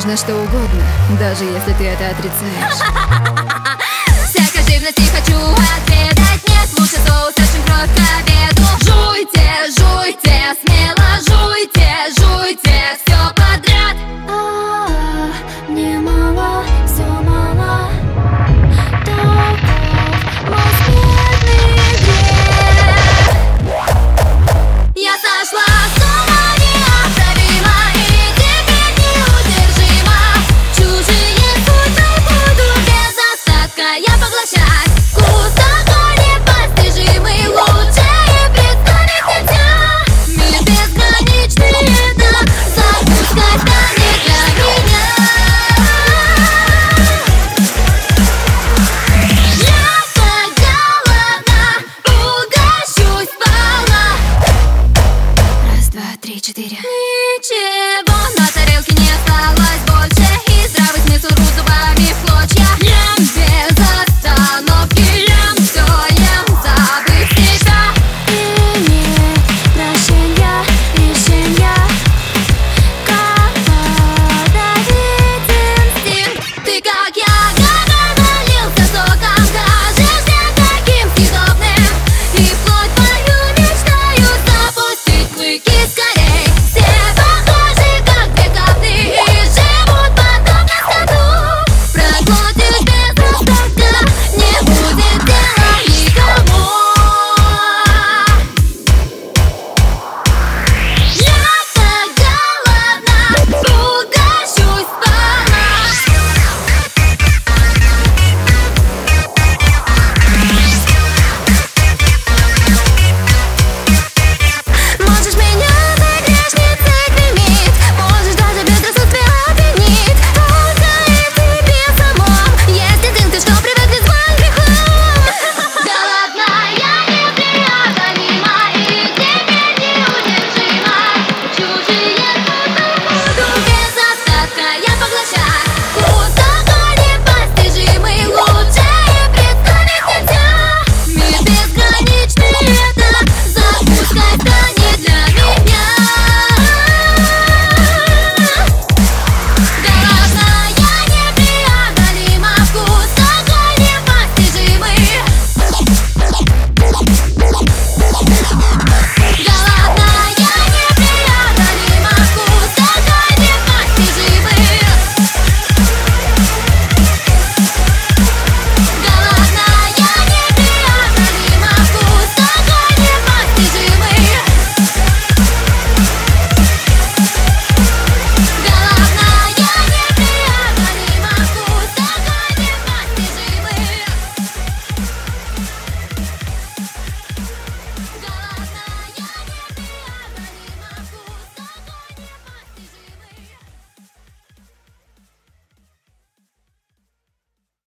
можно что угодно, даже если ты это отрицаешь. Всякой живности хочу отведать. Нет, лучше соуса, чем кровь к обеду. Жуйте, жуйте, смело жуйте, жуйте все подряд. Мне мало, все мало. Таков мой смертный грех. Я сошла с ума неоправимо и теперь неудержима. Чужие судьбы буду без остатка я поглощать. Вкус такой непостижимый, лучше и представить нельзя. Мир безграничный, это загрузка-то не для меня. Я так голодна, угощусь сполна. Раз, два, три, четыре. Ничего на тарелке не осталось.